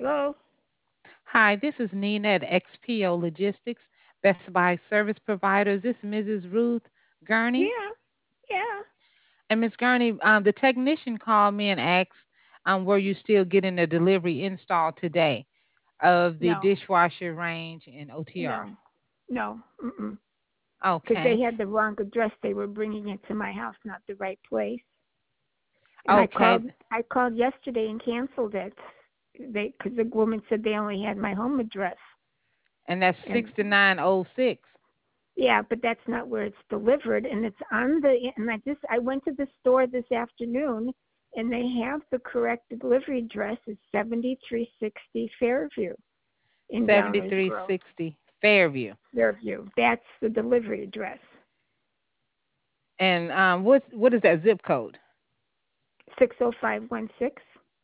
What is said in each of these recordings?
Hello? Hi, this is Nina at XPO Logistics, Best Buy Service Providers. This is Mrs. Ruth Gurney. Yeah, yeah. And Miss Gurney, the technician called me and asked, were you still getting a delivery install today of the No, dishwasher range in OTR? no, no. Mm-mm. Because they Okay. had the wrong address. They were bringing it to my house, not the right place. And I Okay. called. I called yesterday and canceled it. Because the woman said they only had my home address. And that's And 6906. yeah, but that's not where it's delivered. And it's on the. And I went to the store this afternoon, and they have the correct delivery address. It's 7360 Fairview in Downers Grove. 7360 Fairview. Fairview. That's the delivery address. And what is that zip code? 60516.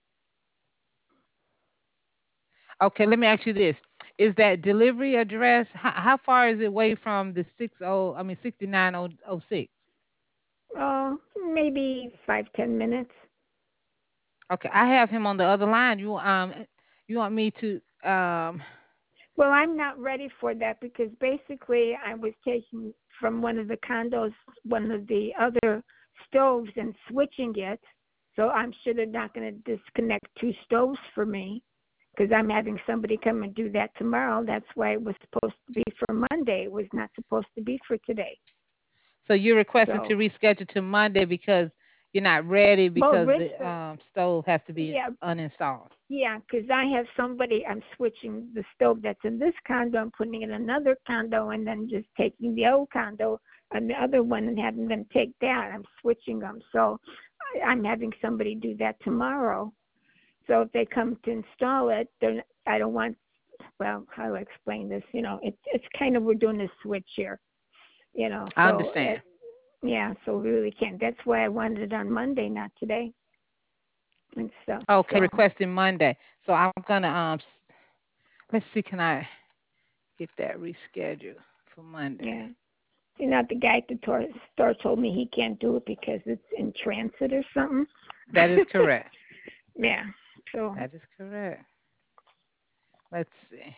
Okay, let me ask you this. Is that delivery address, how far is it away from the 69006? Oh, maybe 5-10 minutes. Okay, I have him on the other line. You want me to Well, I'm not ready for that because basically I was taking from one of the condos one of the other stoves and switching it. So I'm sure they're not going to disconnect two stoves for me because I'm having somebody come and do that tomorrow. That's why it was supposed to be for Monday. It was not supposed to be for today. so you're requesting to So, reschedule to Monday because you're not ready well, because Rich, the stove has to be yeah, uninstalled. yeah, because I have somebody, I'm switching the stove that's in this condo, I'm putting in another condo, and then just taking the old condo and the other one and having them take that. I'm switching them. So I'm having somebody do that tomorrow. So if they come to install it, then I don't want, well, how do I explain this? It's kind of, we're doing a switch here, I so understand. yeah, so we really can't. That's why I wanted it on Monday, not today and stuff. Okay, So, requesting Monday. So I'm gonna let's see, can I get that rescheduled for Monday? yeah. The guy at the store told me he can't do it because it's in transit or something. That is correct. Yeah. So, That is correct. Let's see.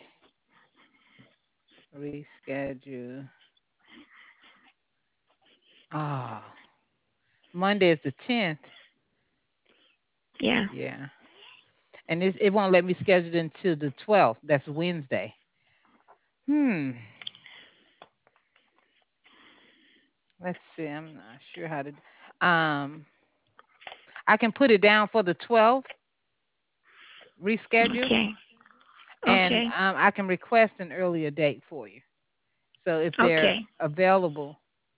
Reschedule. Ah, Monday is the 10th. yeah. Yeah. And it won't let me schedule it until the 12th. That's Wednesday. Hmm. Let's see. I'm not sure how to. Um, I can put it down for the 12th reschedule, Okay. and Okay. I can request an earlier date for you. So if they're Okay. available,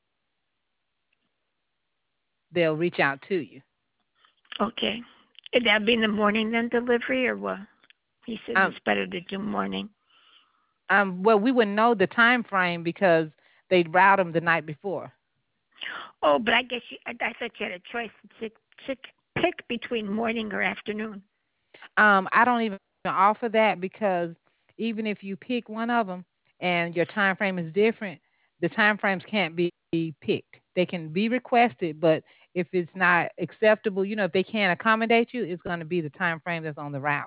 they'll reach out to you. Okay. Would that be in the morning then delivery or what? He says Um, it's better to do morning. well, we would know the time frame because they'd route them the night before. Oh, but I guess I thought you had a choice to pick between morning or afternoon. I don't even offer that because even if you pick one of them and your time frame is different, the time frames can't be picked. They can be requested, but if it's not acceptable, if they can't accommodate you, it's going to be the time frame that's on the route.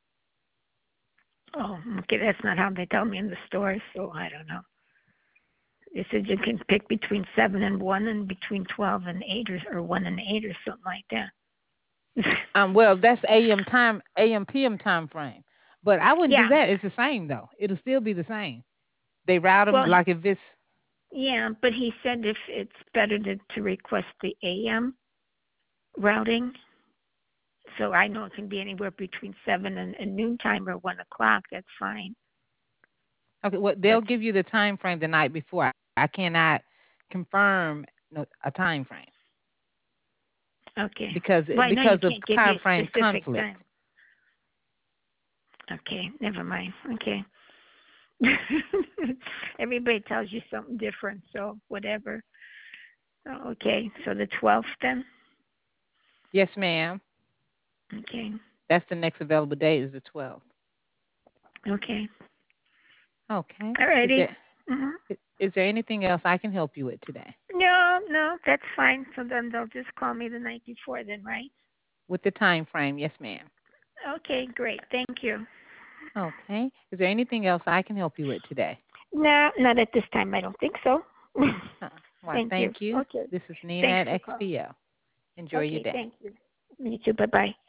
Oh, okay. That's not how they tell me in the store, so I don't know. They said you can pick between 7 and 1 and between 12 and 8 or 1 and 8 or something like that. Well, that's AM time, AM PM time frame. But I wouldn't do Yeah. that. It's the same though. It'll still be the same. They route them Well, like if it's yeah, but he said if it's better to request the AM routing, so I know it can be anywhere between 7 and noontime or 1 o'clock. That's fine. okay. Well, they'll That's give you the time frame the night before. I cannot confirm a time frame okay. because Well, I know you because of can't give me time a frame specific time. conflict. Okay, never mind. Okay. Everybody tells you something different, so whatever. Okay, so the 12th then? Yes, ma'am. Okay. That's the next available date is the 12th. Okay. Okay. Is Alrighty. there Mhm. is there anything else I can help you with today No, no, that's fine. So then they'll just call me the night before then, right? with the time frame? Yes, ma'am. Okay, great. Thank you. Okay. Is there anything else I can help you with today? No, not at this time. I don't think so. Uh, Well, Thank you. thank you. Okay. This is Nina Thanks at for calling. XPO. Enjoy your Okay, day. thank you. You too. Bye-bye.